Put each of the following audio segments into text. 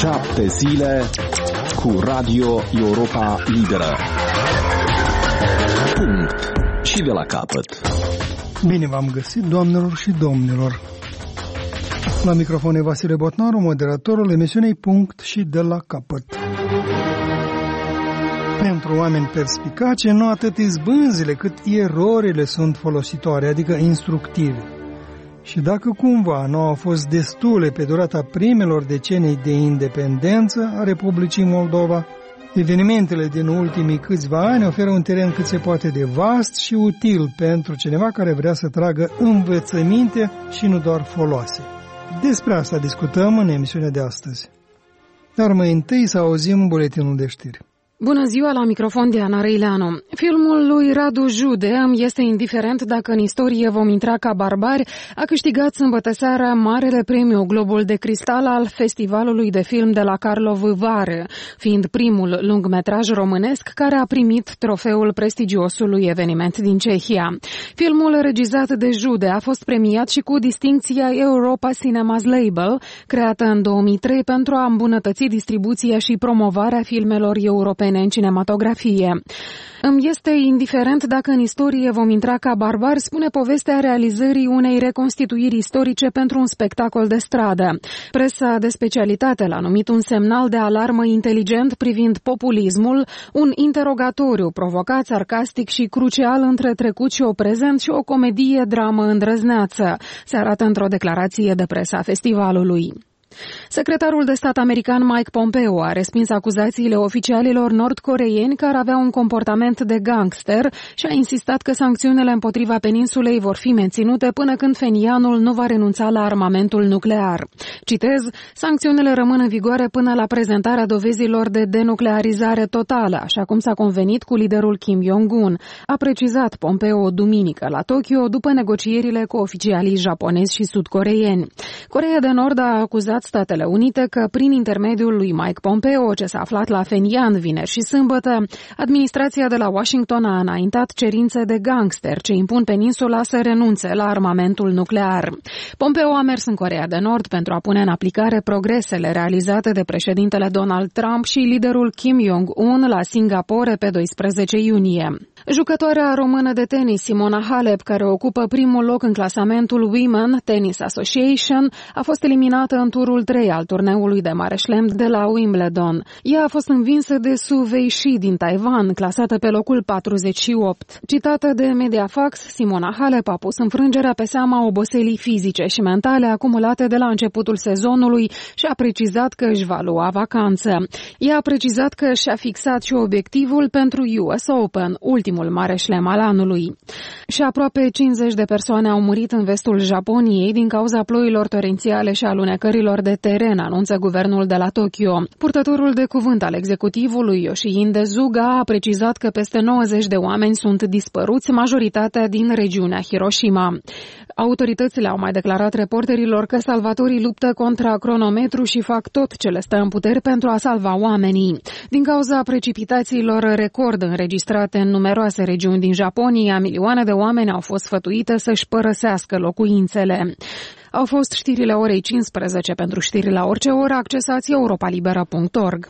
7 zile cu Radio Europa Liberă. Punct. Și de la capăt. Bine v-am găsit, doamnelor și domnilor. La microfon e Vasile Botnaru, moderatorul emisiunii Punct și de la capăt. Pentru oameni perspicace, nu atât izbânzile cât erorile sunt folositoare, adică instructive. Și dacă cumva nu au fost destule pe durata primelor decenii de independență a Republicii Moldova, evenimentele din ultimii câțiva ani oferă un teren cât se poate de vast și util pentru cineva care vrea să tragă învățăminte și nu doar foloase. Despre asta discutăm în emisiunea de astăzi. Dar mai întâi să auzim buletinul de știri. Bună ziua, la microfon Diana Răileanu. Filmul lui Radu Jude, Îmi este indiferent dacă în istorie vom intra ca barbari, a câștigat sâmbătă seara Marele Premiu Globul de Cristal al Festivalului de Film de la Karlovy Vary, fiind primul lungmetraj românesc care a primit trofeul prestigiosului eveniment din Cehia. Filmul regizat de Jude a fost premiat și cu distincția Europa Cinemas Label, creată în 2003 pentru a îmbunătăți distribuția și promovarea filmelor europene în cinematografie. Îmi este indiferent dacă în istorie vom intra ca barbari, spune povestea realizării unei reconstituiri istorice pentru un spectacol de stradă. Presa de specialitate l-a numit un semnal de alarmă inteligent privind populismul, un interogatoriu provocat, sarcastic și crucial între trecut și o prezent și o comedie-dramă îndrăzneață, se arată într-o declarație de presă a festivalului. Secretarul de stat american Mike Pompeo a respins acuzațiile oficialilor nord-coreeni care aveau un comportament de gangster și a insistat că sancțiunile împotriva peninsulei vor fi menținute până când Phenianul nu va renunța la armamentul nuclear. Citez, sancțiunile rămân în vigoare până la prezentarea dovezilor de denuclearizare totală, așa cum s-a convenit cu liderul Kim Jong-un, a precizat Pompeo duminică la Tokyo după negocierile cu oficialii japonezi și sud-coreeni. Coreea de Nord a acuzat Statele Unite că, prin intermediul lui Mike Pompeo, ce s-a aflat la Phenian vineri și sâmbătă, administrația de la Washington a înaintat cerințe de gangster ce impun peninsula să renunțe la armamentul nuclear. Pompeo a mers în Coreea de Nord pentru a pune în aplicare progresele realizate de președintele Donald Trump și liderul Kim Jong-un la Singapore pe 12 iunie. Jucătoarea română de tenis Simona Halep, care ocupă primul loc în clasamentul Women Tennis Association, a fost eliminată în turul 3 al turneului de mare șlem de la Wimbledon. Ea a fost învinsă de Su Weixi din Taiwan, clasată pe locul 48. Citată de Mediafax, Simona Halep a pus înfrângerea pe seama oboselii fizice și mentale acumulate de la începutul sezonului și a precizat că își va lua vacanță. Ea a precizat că și-a fixat și obiectivul pentru US Open, ultimul mare șlem al anului. Și aproape 50 de persoane au murit în vestul Japoniei din cauza ploilor torențiale și alunecărilor de teren, anunță guvernul de la Tokyo. Purtătorul de cuvânt al executivului, Yoshihide Suga, a precizat că peste 90 de oameni sunt dispăruți, majoritatea din regiunea Hiroshima. Autoritățile au mai declarat reporterilor că salvatorii luptă contra cronometru și fac tot ce le stă în puteri pentru a salva oamenii. Din cauza precipitațiilor record înregistrate în numeroase regiuni din Japonia, milioane de oameni au fost sfătuite să-și părăsească locuințele. Au fost știrile orei 15. Pentru știri la orice oră, accesați europalibera.org.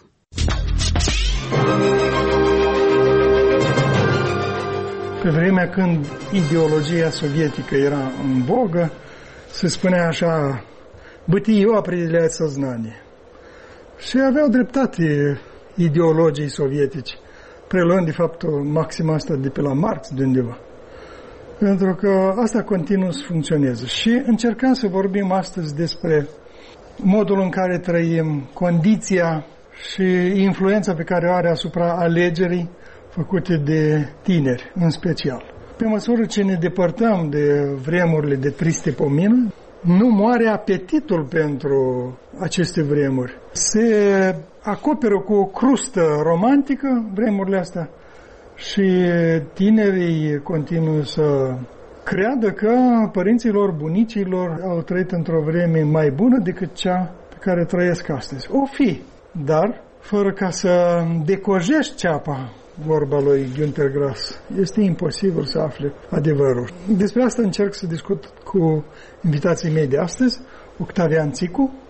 Pe vremea când ideologia sovietică era în vogă, se spunea așa, bытие определяет сознание. Și aveau dreptate ideologii sovietici, preluând de fapt maxima asta de pe la Marx de undeva. Pentru că asta continuă să funcționeze. Și încercăm să vorbim astăzi despre modul în care trăim, condiția și influența pe care o are asupra alegerii făcute de tineri, în special. Pe măsură ce ne depărtăm de vremurile de triste pomină, nu moare apetitul pentru aceste vremuri. Se acoperă cu o crustă romantică vremurile astea și tinerii continuă să creadă că părinților, bunicilor au trăit într-o vreme mai bună decât cea pe care trăiesc astăzi. O fi, dar fără ca să decojești ceapa, vorba lui Günter Grass, este imposibil să afle adevărul. Despre asta încerc să discut cu invitații mei de astăzi, Octavian Țicu,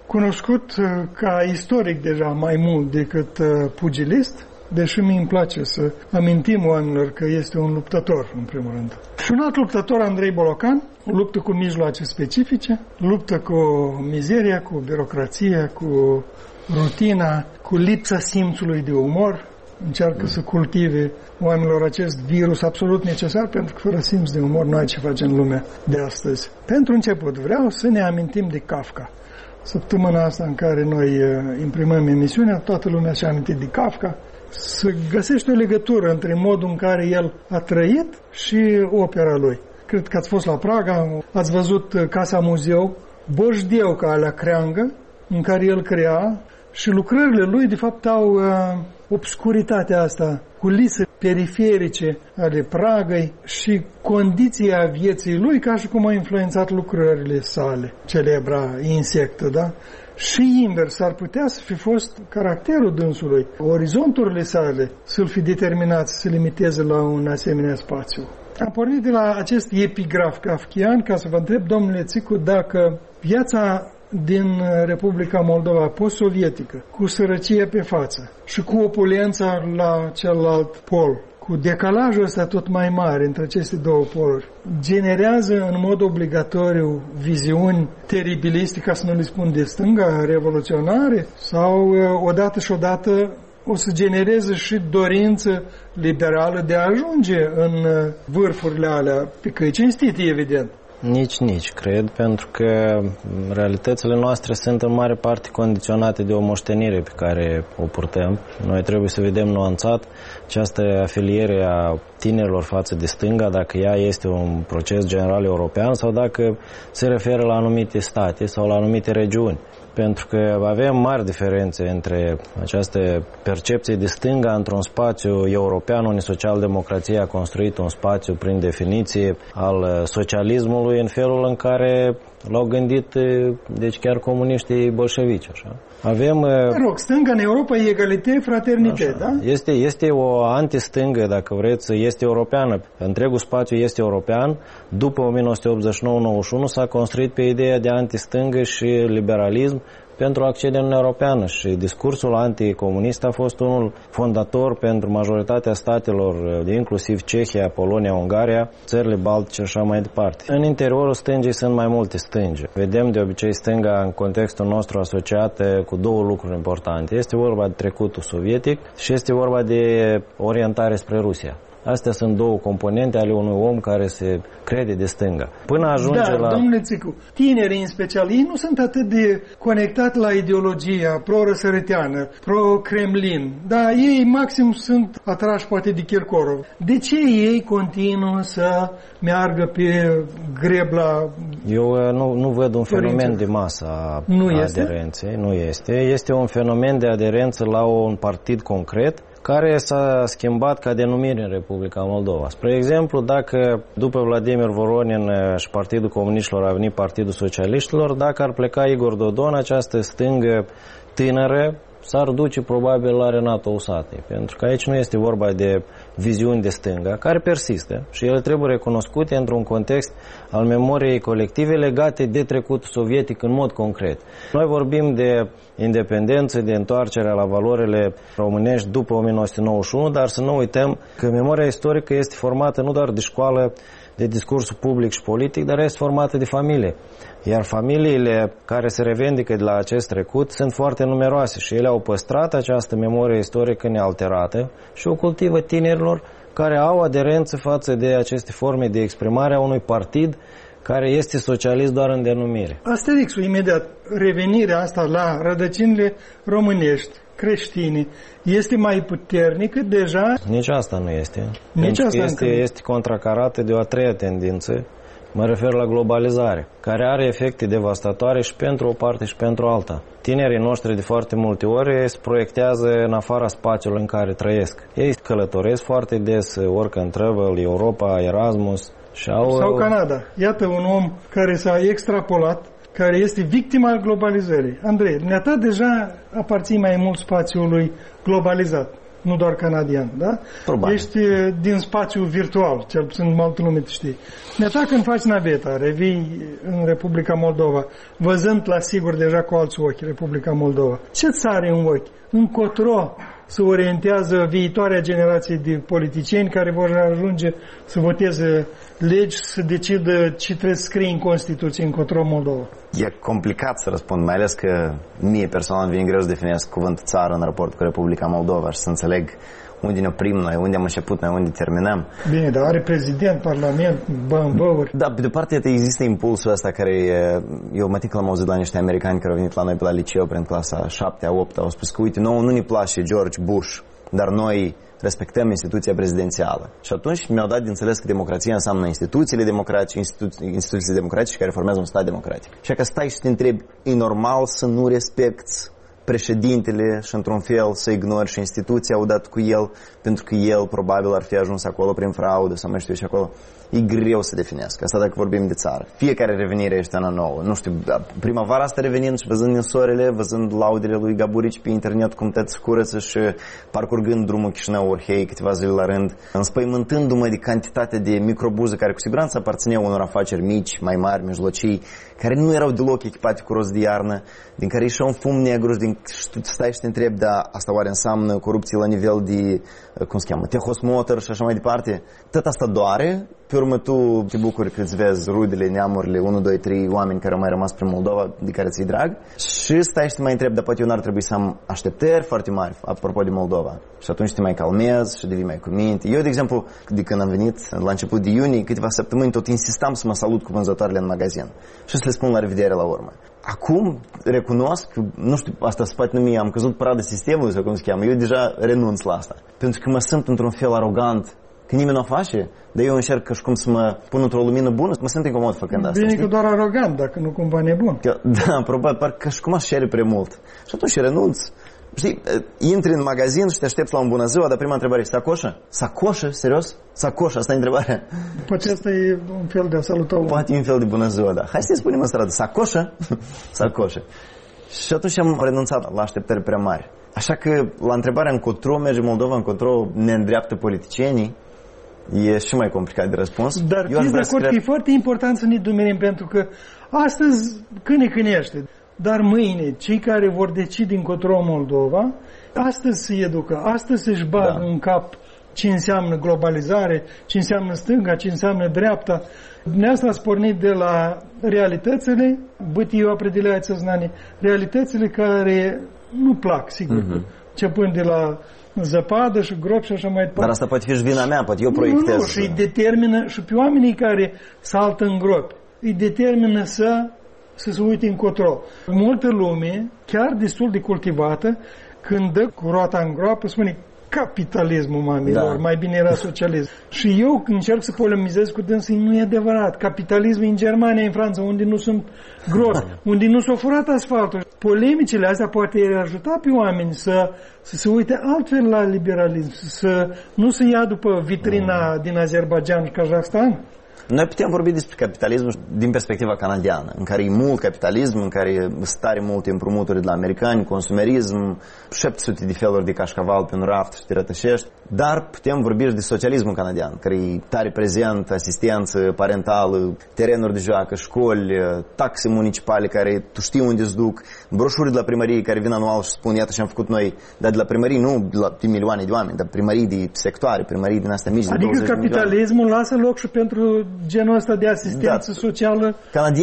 cunoscut ca istoric deja mai mult decât pugilist, deși mi îmi place să amintim oamenilor că este un luptător, în primul rând. Și un alt luptător, Andrei Bolocan, luptă cu mijloace specifice, luptă cu mizeria, cu birocrația, cu rutina, cu lipsa simțului de umor, încearcă să cultive oamenilor acest virus absolut necesar, pentru că fără simț de umor nu ai ce face în lumea de astăzi. Pentru început vreau să ne amintim de Kafka. Săptămâna asta în care noi imprimăm emisiunea, toată lumea și-a amintit de Kafka, să găsești o legătură între modul în care el a trăit și opera lui. Cred că ați fost la Praga, ați văzut Casa Muzeu, Boșdieuca alea creangă, în care el crea, și lucrările lui, de fapt, au obscuritatea asta, culise periferice ale Pragăi și condiția vieții lui, ca și cum a influențat lucrările sale, celebra insectă, da? Și invers, ar putea să fi fost caracterul dânsului, orizonturile sale să-l fi determinat să se limiteze la un asemenea spațiu. Am pornit de la acest epigraf kafkian ca să vă întreb, domnule Țicu, dacă viața din Republica Moldova post-sovietică, cu sărăcie pe față și cu opulența la celălalt pol, cu decalajul ăsta tot mai mare între aceste două poluri, generează în mod obligatoriu viziuni teribiliste, ca să nu le spun de stânga, revoluționare, sau odată o să genereze și dorință liberală de a ajunge în vârfurile alea pe căi cinstite, evident. Nici, cred, pentru că realitățile noastre sunt în mare parte condiționate de o moștenire pe care o purtăm. Noi trebuie să vedem nuanțat această afiliere a tinerilor față de stânga, dacă ea este un proces general european sau dacă se referă la anumite state sau la anumite regiuni. Pentru că avem mari diferențe între această percepție de stânga într-un spațiu european, unde social-democrația a construit un spațiu prin definiție al socialismului în felul în care l-au gândit, deci chiar comuniștii bolșevici, așa. Avem... stânga în Europa e egalitate, fraternitate, da? Este o antistângă, dacă vreți, este europeană. Întregul spațiu este european. După 1989-91 s-a construit pe ideea de antistângă și liberalism pentru a accede în Uniunea Europeană și discursul anticomunist a fost unul fondator pentru majoritatea statelor, inclusiv Cehia, Polonia, Ungaria, țările baltice și așa mai departe. În interiorul stângii sunt mai multe stângi. Vedem de obicei stânga în contextul nostru asociată cu două lucruri importante. Este vorba de trecutul sovietic și este vorba de orientare spre Rusia. Astea sunt două componente ale unui om care se crede de stânga. Până ajunge la... domnule Țicu, tinerii în special, ei nu sunt atât de conectați la ideologia pro-răsăriteană, pro-Kremlin, dar ei maxim sunt atrași poate de Kirkorov. De ce ei continuă să meargă pe grebla? Eu nu văd un fenomen de masă a aderenței. Nu este. Este un fenomen de aderență la un partid concret care s-a schimbat ca denumire în Republica Moldova. Spre exemplu, dacă după Vladimir Voronin și Partidul Comuniștilor a venit Partidul Socialiștilor, dacă ar pleca Igor Dodon, această stângă tânără s-ar duce probabil la Renato Usati, pentru că aici nu este vorba de viziuni de stânga, care persistă și ele trebuie recunoscute într-un context al memoriei colective legate de trecutul sovietic în mod concret. Noi vorbim de independență, de întoarcerea la valorile românești după 1991, dar să nu uităm că memoria istorică este formată nu doar de școală, de discursul public și politic, dar este formată de familie. Iar familiile care se revendică de la acest trecut sunt foarte numeroase și ele au păstrat această memorie istorică nealterată și o cultivă tinerilor care au aderență față de aceste forme de exprimare a unui partid care este socialist doar în denumire. Asterixul, imediat, revenirea asta la rădăcinile românești, creștine, este mai puternică deja? Nici asta nu este. Este contracarată de o a treia tendință. Mă refer la globalizare, care are efecte devastatoare și pentru o parte și pentru alta. Tinerii noștri de foarte multe ori se proiectează în afara spațiului în care trăiesc. Ei călătoresc foarte des, work and travel, Europa, Erasmus sau Canada. Iată un om care s-a extrapolat, care este victima globalizării. Andrei, dumneata deja aparții mai mult spațiului globalizat. nu doar canadian, da? Probabil. Ești din spațiu virtual, cel puțin multă lume te știe. De așa când faci naveta, revii în Republica Moldova, văzând la sigur deja cu alți ochi Republica Moldova, ce-ți are în ochi? Încotro se orientează viitoarea generație de politicieni care vor ajunge să voteze legi, să decidă ce trebuie să scrie în Constituție încotro Moldova? E complicat să răspund, mai ales că mie personal vine greu să definesc cuvântul țară în raport cu Republica Moldova și să înțeleg unde ne oprim noi, unde am început noi, unde terminăm. Bine, dar are prezident, parlament, băuri. Da, pe de parte există impulsul ăsta care eu mă că l-am auzit la niște americani care au venit la noi pe la liceu prin clasa 7-a, 8-a, au spus că uite, nouă nu ne place George Bush, dar noi respectăm instituția prezidențială. Și atunci mi-au dat de înțeles că democrația înseamnă instituțiile democratice, instituțiile democratice care formează un stat democratic. Și că stai și te întrebi, e normal să nu respecti președintele și într-un fel să ignori și instituția odată cu el, pentru că el probabil ar fi ajuns acolo prin fraudă sau mai știu și acolo. E greu să definesc. Asta dacă vorbim de țară. Fiecare revenire este ana nouă. Nu știu, primăvara asta revenind și văzând soarele, văzând laudele lui Gaburici pe internet cum tăți curăță și parcurgând drumul Chișinău-Orhei câteva zile la rând, înspăimântându-mă de cantitatea de microbuze care cu siguranță aparțineau unor afaceri mici, mai mari, mijlocii, care nu erau deloc echipate cu rost de iarnă, din care ieșea un fum negru și tu stai și te întrebi, da, asta oare înseamnă corupție la nivel de, cum se cheamă, tehosmotor și așa mai departe. Tot asta doare. Pe urmă tu te bucuri că îți vezi rudele, neamurile, 1, 2, 3 oameni care au mai rămas prin Moldova, de care ți-i drag. Și stai și te mai întrebi, dar poate eu n-ar trebui să am așteptări foarte mari, apropo de Moldova. Și atunci te mai calmezi și devii mai cu minte. Eu, de exemplu, de când am venit la început de iunie, câteva săptămâni, tot insistam să mă salut cu vânzătoarele în magazin. Și să le spun la revedere la urmă. Acum recunosc, nu știu, asta se poate numi, am căzut pradă sistemului sau cum se cheamă, eu deja renunț la asta. Pentru că mă simt într-un fel arogant, că nimeni nu o face, dar eu încerc și cum să mă pun într-o lumină bună, mă simt incomod făcând asta. Bine că doar arogant, dacă nu cumva nebun. Că, da, probabil, parcă și cum aș cere prea mult. Și atunci renunț. Știi, intri în magazin și te aștepți la un bună ziua, dar prima întrebare e sacoșă? Sacoșă? Serios? Sacoșă, asta e întrebarea. Poate asta e un fel de salutare. Poate e un fel de bună ziua, da. Hai să-i spunem în stradă, sacoșă? Sacoșă. Și atunci am renunțat la așteptări prea mari. Așa că la întrebarea încotro merge Moldova, încotro ne îndreaptă politicienii, e și mai complicat de răspuns. Dar fiți de acord că e foarte important să ne dumerim, pentru că astăzi cânește. Dar mâine, cei care vor decide încotro Moldova, astăzi se educă, astăzi se-și bagă în cap ce înseamnă globalizare, ce înseamnă stânga, ce înseamnă dreapta. Dumneavoastră ați pornit de la realitățile, bătiu определяется знание, realitățile care nu plac, sigur, începând de la zăpadă și gropi și așa mai departe. Dar asta poate fi și vina mea, poate eu proiectez. Nu, și îi determină, și pe oamenii care saltă în gropi, îi determină să se uite încotro. Multă lume, chiar destul de cultivată, când dă cu roata în groapă, spune capitalismul, mamilor, mai bine era socialism. Și eu încerc să polemizez cu dânsii, nu e adevărat. Capitalismul în Germania, în Franța, unde nu sunt gropi, unde nu s-a furat asfaltul. Polemicile astea poate ajuta pe oameni să se uite altfel la liberalism, să nu se ia după vitrina din Azerbaijan și Kazakhstan. Noi putem vorbi despre capitalism din perspectiva canadiană, în care e mult capitalism, în care stare multe împrumuturi de la americani, consumerism, 700 de feluri de cașcaval pe un raft și te rătășești, dar putem vorbi și de socialismul canadian, care e tare prezent, asistență parentală, terenuri de joacă, școli, taxe municipale care tu știi unde îți duc, broșuri de la primărie care vin anual și spun iată ce am făcut noi, dar de la primării nu de milioane de oameni, dar primării de sectoare, primării din astea mici. Adică capitalismul lasă loc și pentru genul ăsta de asistență socială.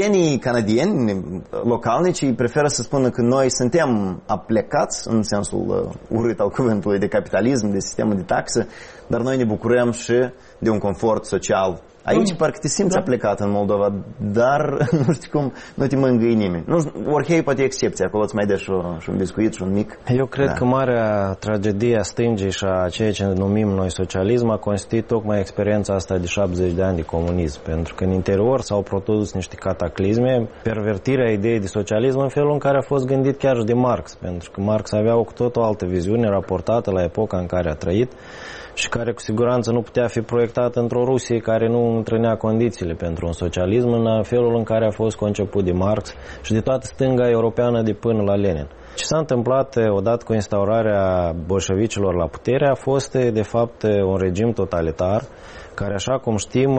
Canadieni localnici preferă să spună că noi suntem aplecați în sensul urât al cuvântului de capitalism, de sistemul de taxă, dar noi ne bucurăm și de un confort social. Aici parcă te simți aplecat în Moldova, dar nu știu cum, nu te mângâi nimeni. Orhei poate e excepție, acolo îți mai dă și un biscuit și un mic. Eu cred că marea tragedie a stângii și a ceea ce numim noi socialism a constituit tocmai experiența asta de 70 de ani de comunism, pentru că în interior s-au produs niște cataclisme, pervertirea ideii de socialism în felul în care a fost gândit chiar și de Marx, pentru că Marx avea o cu tot o altă viziune raportată la epoca în care a trăit și care cu siguranță nu putea fi proiectat într-o Rusie care nu întrunea condițiile pentru un socialism în felul în care a fost conceput de Marx și de toată stânga europeană de până la Lenin. Ce s-a întâmplat odată cu instaurarea bolșevicilor la putere a fost, de fapt, un regim totalitar care, așa cum știm,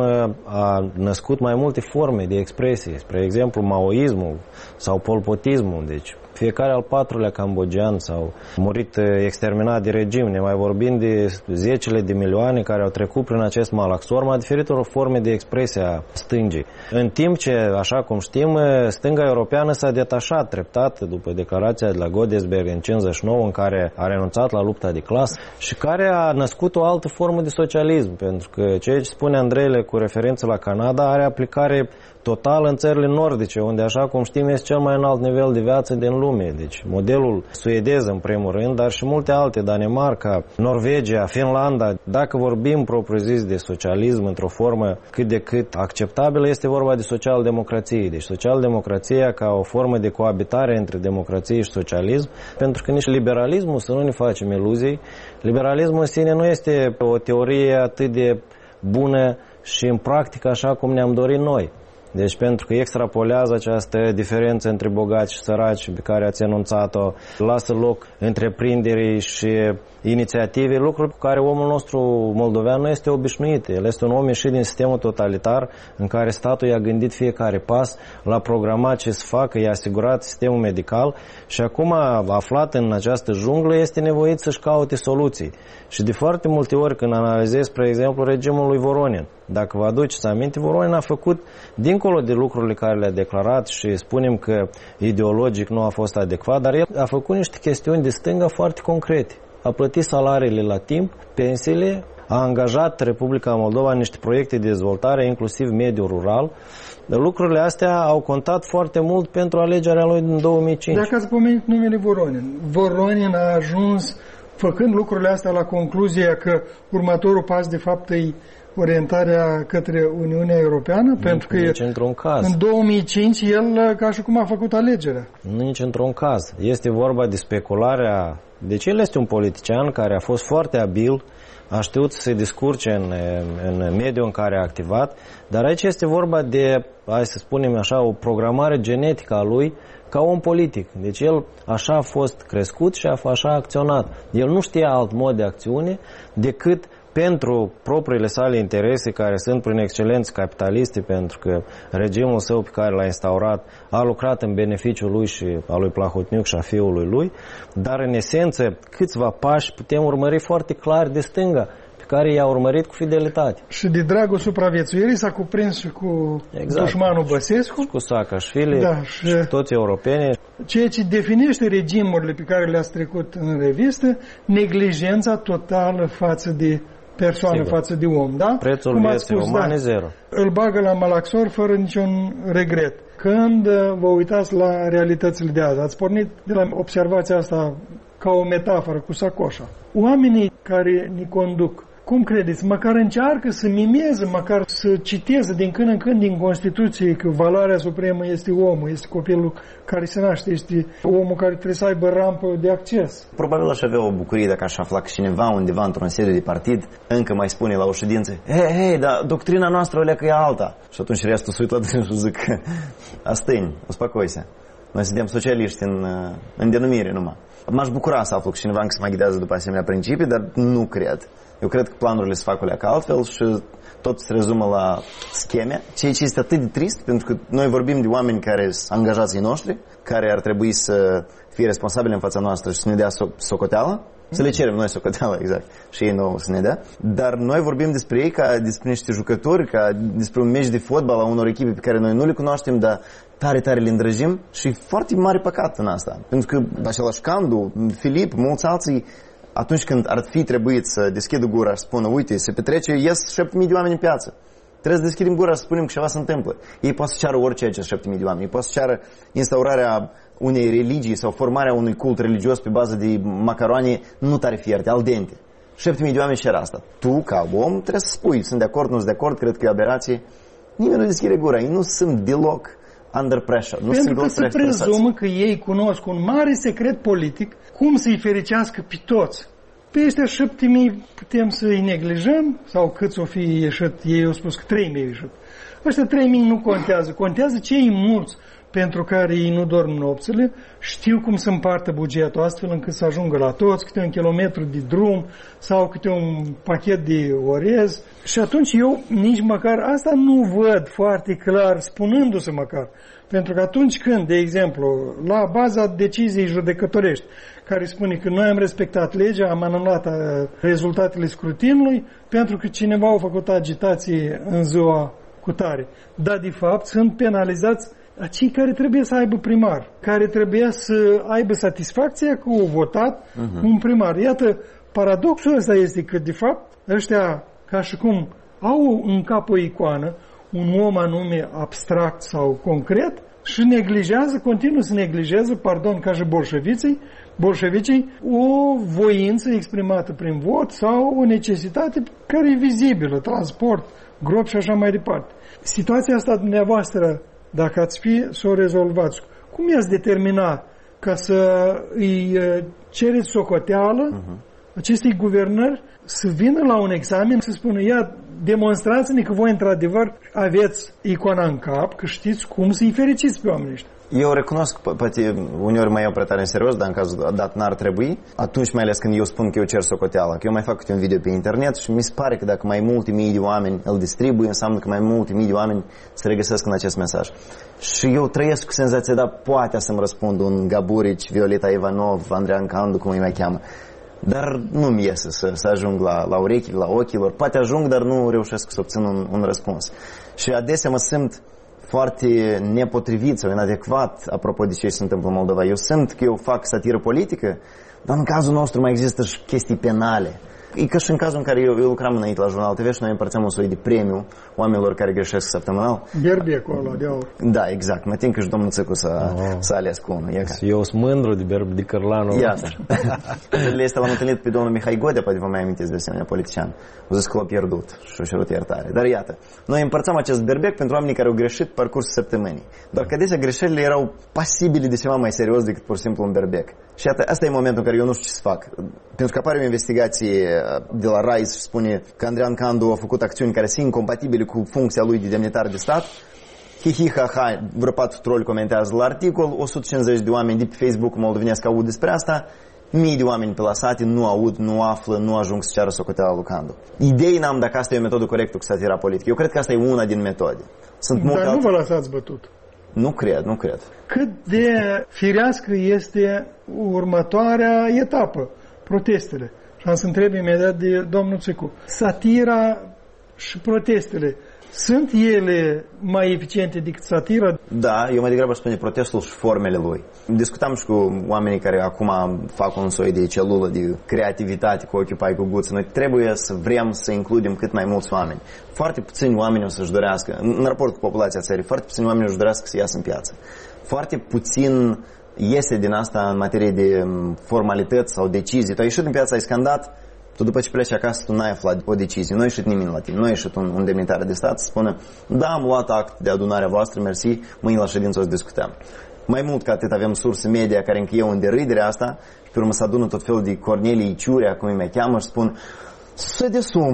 a născut mai multe forme de expresie. Spre exemplu, maoismul sau polpotismul. Deci, fiecare al patrulea cambogian s-au murit exterminat de regim. Ne mai vorbim de zecile de milioane care au trecut prin acest malaxorm a diferitelor forme de expresie a stângii. În timp ce, așa cum știm, stânga europeană s-a detașat treptat după declarația de la Godesberg în 59, în care a renunțat la lupta de clasă și care a născut o altă formă de socialism, pentru că ceea ce spune Andreile cu referință la Canada are aplicare total în țările nordice, unde, așa cum știm, este cel mai înalt nivel de viață din lume. Deci modelul suedez, în primul rând, dar și multe alte, Danemarca, Norvegia, Finlanda. Dacă vorbim propriu-zis de socialism într-o formă cât de cât acceptabilă, este vorba de social-democrație. Deci social-democrația ca o formă de coabitare între democrație și socialism, pentru că nici liberalismul, să nu ne facem iluzii, liberalismul în sine nu este o teorie atât de bună și în practică așa cum ne-am dorit noi. Deci pentru că extrapolează această diferență între bogați și săraci pe care ați enunțat-o, lasă loc întreprinderii și inițiative, lucruri cu care omul nostru moldovean nu este obișnuit. El este un om ieșit din sistemul totalitar în care statul i-a gândit fiecare pas, l-a programat ce să facă, i-a asigurat sistemul medical și acum, aflat în această junglă, este nevoit să-și caute soluții. Și de foarte multe ori când analizez, spre exemplu, regimul lui Voronin, dacă vă aduceți aminte, Voronin a făcut, dincolo de lucrurile care le-a declarat și spunem că ideologic nu a fost adecvat, dar el a făcut niște chestiuni de stânga foarte concrete. A plătit salariile la timp, pensiile, a angajat Republica Moldova în niște proiecte de dezvoltare, inclusiv mediul rural. Lucrurile astea au contat foarte mult pentru alegerea lui din 2005. Dacă ați pomenit numele Voronin, Voronin a ajuns, făcând lucrurile astea, la concluzia că următorul pas, de fapt, e orientarea către Uniunea Europeană, pentru că într-un caz. În 2005 el ca și cum a făcut alegerea. Nu nici într-un caz. Este vorba de specularea. Deci el este un politician care a fost foarte abil, a știut să se descurce în mediul în care a activat, dar aici este vorba de, hai să spunem așa, o programare genetică a lui ca om politic. Deci el așa a fost crescut și așa a acționat. El nu știa alt mod de acțiune decât pentru propriile sale interese, care sunt prin excelență capitaliste, pentru că regimul său pe care l-a instaurat a lucrat în beneficiul lui și a lui Plahotniuc și a fiului lui, dar în esență câțiva pași putem urmări foarte clar de stânga, pe care i-a urmărit cu fidelitate. Și de dragul supraviețuirii s-a cuprins și cu dușmanul Băsescu. Și cu Saakashvili, da, și cu toți europeni. Ceea ce definește regimurile pe care le-ați trecut în revistă, neglijența totală față de persoană, sigur, față de om, da? Prețul vieții umane zero. Îl bagă la malaxor fără niciun regret. Când vă uitați la realitățile de azi, ați pornit de la observația asta ca o metaforă cu sacoșa. Oamenii care ne conduc, cum credeți? Măcar încearcă să mimeze, măcar să citeze din când în când din Constituție că valoarea supremă este omul, este copilul care se naște, este omul care trebuie să aibă rampă de acces. Probabil aș avea o bucurie dacă aș afla că cineva undeva într-un sediu de partid încă mai spune la o ședință: hei, dar doctrina noastră o leacă e alta. Și atunci restul se uită la tine și zic: astăni, uspacoise. Noi suntem socialiști în denumire numai. M-aș bucura să aflu că cineva încă se mai ghidează după asemenea principii, dar nu cred. Eu cred că planurile se fac o leacă altfel și tot se rezumă la scheme, ceea ce este atât de trist, pentru că noi vorbim de oameni care sunt angajații noștri, care ar trebui să fie responsabili în fața noastră și să ne dea socoteală, să le cerem noi socoteală, exact, și ei nouă să ne dea, dar noi vorbim despre ei ca despre niște jucători, ca despre un meci de fotbal a unor echipe pe care noi nu le cunoaștem, dar tare le îndrăgim și foarte mare păcat în asta, pentru că același Candu, Filip, mulți alții, atunci când ar fi trebuit să deschidă gura și să spună: uite, se petrece, ies 7.000 de oameni în piață, trebuie să deschidem gura și să spunem că ceva se întâmplă. Ei pot să ceară orice acești 7.000 de oameni, ei pot să ceară instaurarea unei religii sau formarea unui cult religios pe bază de macaroane nu tare fierte, al dente. 7.000 de oameni cer asta. Tu, ca om, trebuie să spui: sunt de acord, nu sunt de acord, cred că e o aberație. Nimeni nu deschide gura, ei nu sunt deloc under pressure. Nu pentru că se prezumă că ei cunosc un mare secret politic, cum să-i fericească pe toți. Pe ăștia 7.000 putem să-i neglijăm, sau câți o fi ieșit, ei au spus că 3.000 ieșit. Ăștia 3.000 nu contează, contează cei mulți, pentru care ei nu dorm nopțile, știu cum să împartă bugetul astfel încât să ajungă la toți, câte un kilometru de drum sau câte un pachet de orez. Și atunci eu nici măcar asta nu văd foarte clar, spunându-se măcar. Pentru că atunci când, de exemplu, la baza deciziei judecătorești, care spune că noi am respectat legea, am anulat rezultatele scrutinului pentru că cineva a făcut agitație în ziua cutare. Dar, de fapt, sunt penalizați acei care trebuie să aibă primar, care trebuie să aibă satisfacția că au votat un primar. Iată, paradoxul ăsta este că, de fapt, ăștia, ca și cum au în cap o icoană, un om anume abstract sau concret, și neglijează, continuă să neglijeze, ca și bolșevicii, o voință exprimată prin vot sau o necesitate care e vizibilă, transport, gropi și așa mai departe. Situația asta dumneavoastră, dacă ați fi să o rezolvați, cum i-ați determina ca să îi cereți socoteală acestei guvernări să vină la un examen, să spună, ia, demonstrați-ne că voi într-adevăr aveți icoana în cap, că știți cum să-i fericiți pe oamenii ăștia. Eu recunosc, poate uneori mai iau prea tare în serios, dar în cazul dat n-ar trebui. Atunci, mai ales când eu spun că eu cer socoteala, că eu mai fac câte un video pe internet și mi se pare că dacă mai multe mii de oameni îl distribuie, înseamnă că mai multe mii de oameni se regăsesc în acest mesaj. Și eu trăiesc cu senzația, dar poate să-mi răspund un Gaburici, Violeta Ivanov, Andrean Candu, cum îi mai cheamă. Dar nu-mi iese să ajung la urechile, la ochilor. Poate ajung, dar nu reușesc să obțin un răspuns. Și adesea mă simt foarte nepotrivit sau inadecvat apropo de ce se întâmplă în Moldova. Eu simt că eu fac satiră politică, dar în cazul nostru mai există și chestii penale. E ca și în cazul în care eu lucram înainte la Jurnal TV și noi împărțeam un soi de premiu oamenilor care greșesc săptămânal. Berbecul ăla de aur. Da, exact. Mă tin că și domnul Țâcu s-a ales cu unul. Eu sunt mândru de berb de Cărlanu. Iată. Este l-am întâlnit pe domnul Mihai Godea, poate vă mai amintiți de asemenea politician. O zis că l-a pierdut și o cerut iertare. Dar iată, noi împărțeam acest berbec pentru oamenii care au greșit parcursul săptămânii. Doar că adesea greșelile erau pasibile de ceva mai serios decât pur și simplu un berbec. Și iată, asta e momentul în care eu nu știu ce să fac. Pentru că apare o investigație de la RAIS și spune că Andrean Candu a făcut acțiuni care sunt incompatibile cu funcția lui de demnitar de stat. Hi-hi-ha-ha, vreo 4 troli comentează la articol, 150 de oameni de pe Facebook moldovenesc aud despre asta, mii de oameni pe la sate nu aud, nu află, nu ajung să ceară socoteala lui Candu. Idei n-am dacă asta e o metodă corectă cu satira politică. Eu cred că asta e una din metode. Dar nu vă lăsați bătut. Nu cred. Cât de firească este următoarea etapă, protestele? Și am să întreb imediat de domnul Țâcu. Satira și protestele, sunt ele mai eficiente decât satira? Da, eu mai degrabă aș spune protestul și formele lui. Discutam și cu oamenii care acum fac un soi de celulă de creativitate cu ochii pai cu guță. Noi trebuie să vrem să includem cât mai mulți oameni. Foarte puțini oameni o să-și dorească, în raport cu populația țării, foarte puțini oameni o să dorească să iasă în piață. Foarte puțin iese din asta în materie de formalități sau decizii. Tu ai ieșit în piață, ai scandat, tu după ce pleci acasă, tu n-ai aflat o decizie. Nu a ieșit nimeni la tine, nu a ieșit un demnitar de stat să spună, da, am luat act de adunarea voastră, mersi, mâine la ședință o să discutăm. Mai mult ca atât avem surse media care încheie în derâderea asta și pe urmă se adună tot felul de Cornelii Ciurea, cum îi mai cheamă, și spun se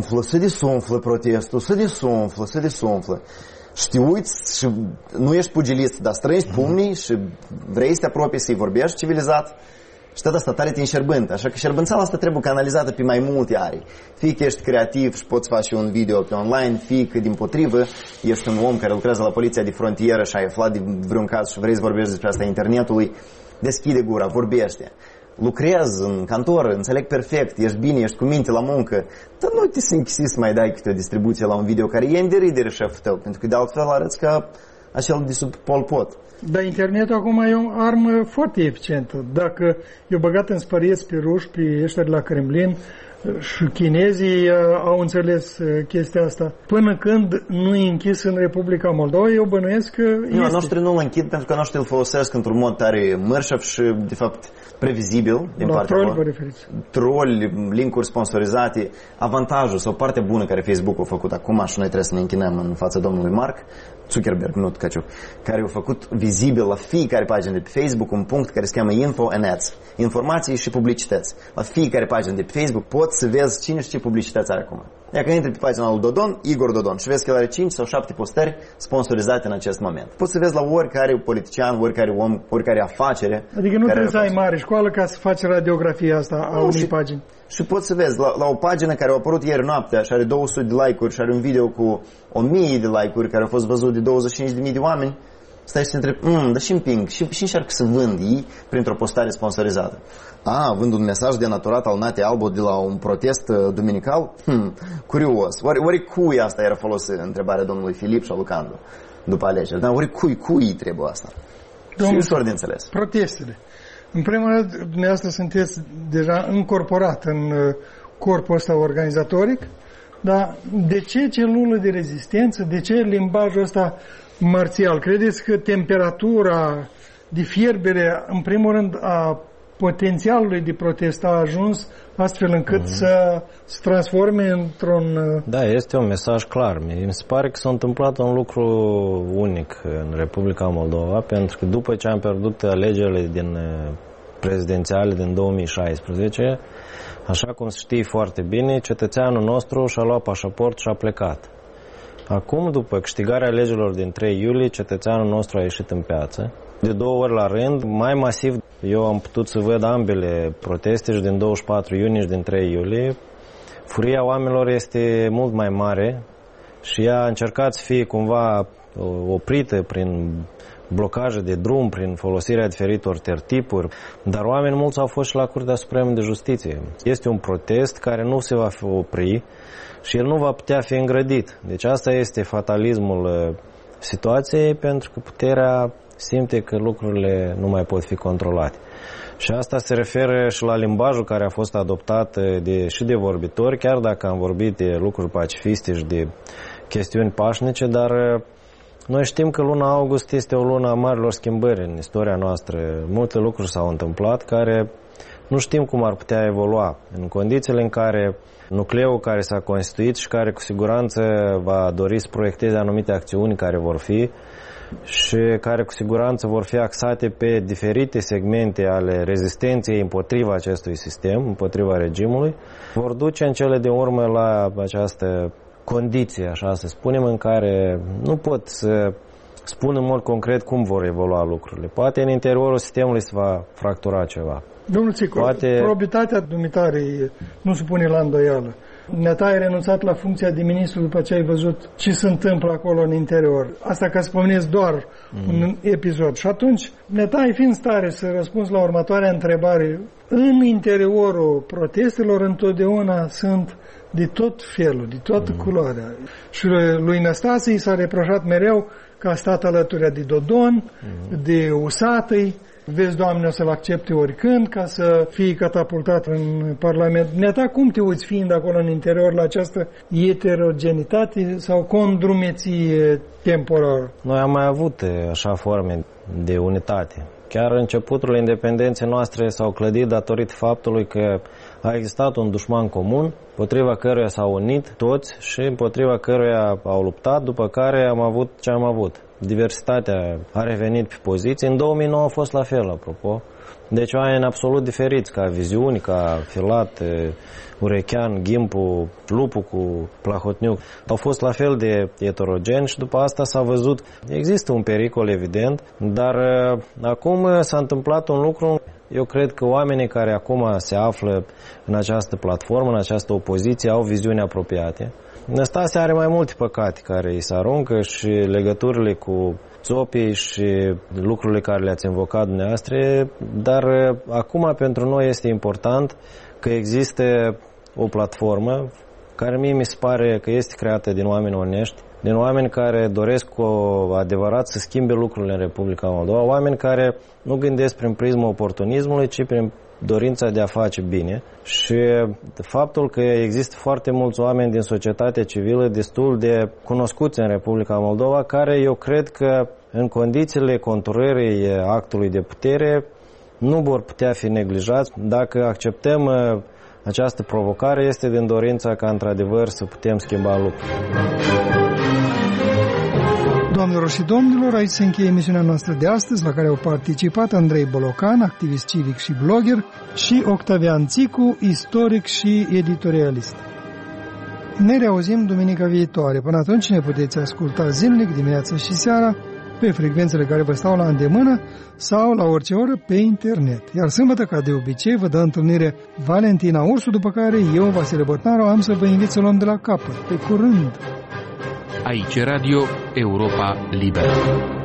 desumflă protestul, se desumflă. Și te uiți și nu ești pugilist, dar strângi pumnii și vrei să te apropii să-i vorbești civilizat. Și tot asta tare te înșerbântă. Așa că șerbânțala asta trebuie canalizată pe mai multe arii. Fie că ești creativ și poți face un video pe online, fie că dimpotrivă ești un om care lucrează la poliția de frontieră și ai aflat de vreun caz și vrei să vorbești despre asta internetului, deschide gura, vorbește. Lucrezi în cantoră, înțeleg perfect, ești bine, ești cu minte la muncă, dar nu te simți să mai dai câte o distribuție la un video care e în deridere șeful tău, pentru că de altfel arăți ca acel de sub Pol Pot. Dar internetul acum e o armă foarte eficientă. Dacă e băgat în spărieți pe ruși, pe ăștia de la Kremlin, și chinezii au înțeles chestia asta. Până când nu e închis în Republica Moldova, eu bănuiesc că este. Nu, noștri nu îl închid pentru că noștri îl folosesc într-un mod tare mărșăv și, de fapt, previzibil din partea lor. La vă referiți? Troli, linkuri sponsorizate. Avantajul sau partea bună care Facebook a făcut acum și noi trebuie să ne închinăm în fața domnului Mark Zuckerberg, nu că Căciuc, care au făcut vizibil la fiecare pagină de pe Facebook un punct care se cheamă Info and Ads, informații și publicități. La fiecare pagină de pe Facebook poți să vezi cine și ce publicități are acum. Dacă intri pe pagina lui Dodon, Igor Dodon, și vezi că el are 5 sau 7 postări sponsorizate în acest moment. Poți să vezi la oricare politician, oricare om, oricare afacere. Adică nu trebuie să ai mare școală ca să faci radiografia asta a unei pagini. Și poți să vezi la o pagină care a apărut ieri noaptea și are 200 de like-uri și are un video cu 1000 de like-uri care au fost văzut de 25.000 de oameni, stai și te întrebi, dar și împing, și încearcă să vând ei printr-o postare sponsorizată. Vând un mesaj denaturat al Natei Albo de la un protest duminical? Curios. Ori cui asta era folosit, întrebarea domnului Filip și a lui Candu după alegeri? Dar ori cui trebuie asta? Și ușor de înțeles. Protestele. În primul rând, dumneavoastră sunteți deja încorporat în corpul ăsta organizatoric, dar de ce celulă de rezistență, de ce limbajul ăsta marțial? Credeți că temperatura de fierbere, în primul rând, a potențialului de protest a ajuns astfel încât să se transforme într-un... Da, este un mesaj clar. Mi se pare că s-a întâmplat un lucru unic în Republica Moldova, pentru că după ce am pierdut alegerile prezidențiale din 2016, așa cum se știe foarte bine, cetățeanul nostru și-a luat pașaport și a plecat. Acum, după câștigarea alegerilor din 3 iulie, cetățeanul nostru a ieșit în piață. De 2 ori la rând, mai masiv, eu am putut să văd ambele proteste, și din 24 iunie și din 3 iulie. Furia oamenilor este mult mai mare și ea a încercat să fie cumva oprită prin blocaje de drum, prin folosirea diferitor tertipuri, dar oamenii mulți au fost și la Curtea Supremă de Justiție. Este un protest care nu se va opri și el nu va putea fi îngrădit. Deci asta este fatalismul situației, pentru că puterea simte că lucrurile nu mai pot fi controlate. Și asta se referă și la limbajul care a fost adoptat și de vorbitori, chiar dacă am vorbit de lucruri pacifiste și de chestiuni pașnice, dar noi știm că luna august este o lună a marilor schimbări în istoria noastră. Multe lucruri s-au întâmplat care nu știm cum ar putea evolua. În condițiile în care nucleul care s-a constituit și care cu siguranță va dori să proiecteze anumite acțiuni care vor fi și care cu siguranță vor fi axate pe diferite segmente ale rezistenței împotriva acestui sistem, împotriva regimului, vor duce în cele din urmă la această condiție, așa să spunem, în care nu pot să spun în mod concret cum vor evolua lucrurile. Poate în interiorul sistemului se va fractura ceva. Domnul Țiclu, probitatea dumitare nu se pune la îndoială. Neata ai renunțat la funcția de ministru după ce ai văzut ce se întâmplă acolo în interior. Asta ca să spuneți doar un episod. Și atunci, Neata ai fi în stare să răspunzi la următoarea întrebare. În interiorul protestelor întotdeauna sunt de tot felul, de toată culoarea. Și lui Năstase i s-a reproșat mereu că a stat alături de Dodon, de Usatăi. Vezi, Doamne, o să-l accepte oricând ca să fie catapultat în Parlament. Neata, cum te uiți fiind acolo în interior la această heterogenitate sau condrumeție temporară? Noi am mai avut așa forme de unitate. Chiar începuturile independenței noastre s-au clădit datorită faptului că a existat un dușman comun, împotriva căruia s-au unit toți și împotriva căruia au luptat, după care am avut ce am avut. Diversitatea a revenit pe poziții. În 2009 a fost la fel, apropo. Deci oameni absolut diferiți, ca viziuni, ca Filat, Urechean, Gimpu, Lupu cu Plahotniuc. Au fost la fel de heterogeni și după asta s-a văzut. Există un pericol evident, dar acum s-a întâmplat un lucru. Eu cred că oamenii care acum se află în această platformă, în această opoziție, au viziuni apropiate. Năstase are mai multe păcate care îi se aruncă și legăturile cu Zopii și lucrurile care le-ați invocat dumneavoastră, dar acum pentru noi este important că există o platformă care mie mi se pare că este creată din oameni onești, din oameni care doresc cu adevărat să schimbe lucrurile în Republica Moldova, oameni care nu gândesc prin prisma oportunismului, ci prin dorința de a face bine. Și faptul că există foarte mulți oameni din societatea civilă destul de cunoscuți în Republica Moldova, care eu cred că în condițiile conturării actului de putere nu vor putea fi neglijați. Dacă acceptăm această provocare, este din dorința ca într-adevăr să putem schimba lucrurile. doamnelor și domnilor, aici se încheie emisiunea noastră de astăzi, la care au participat Andrei Bolocan, activist civic și blogger, și Octavian Țicu, istoric și editorialist. Ne reauzim duminica viitoare. Până atunci ne puteți asculta zilnic, dimineața și seara, pe frecvențele care vă stau la îndemână sau la orice oră pe internet. Iar sâmbătă, ca de obicei, vă dă întâlnire Valentina Ursu, după care eu, Vasile Botnaru, am să vă invit să luăm de la capăt. Pe curând! Aici Radio Europa Liberă.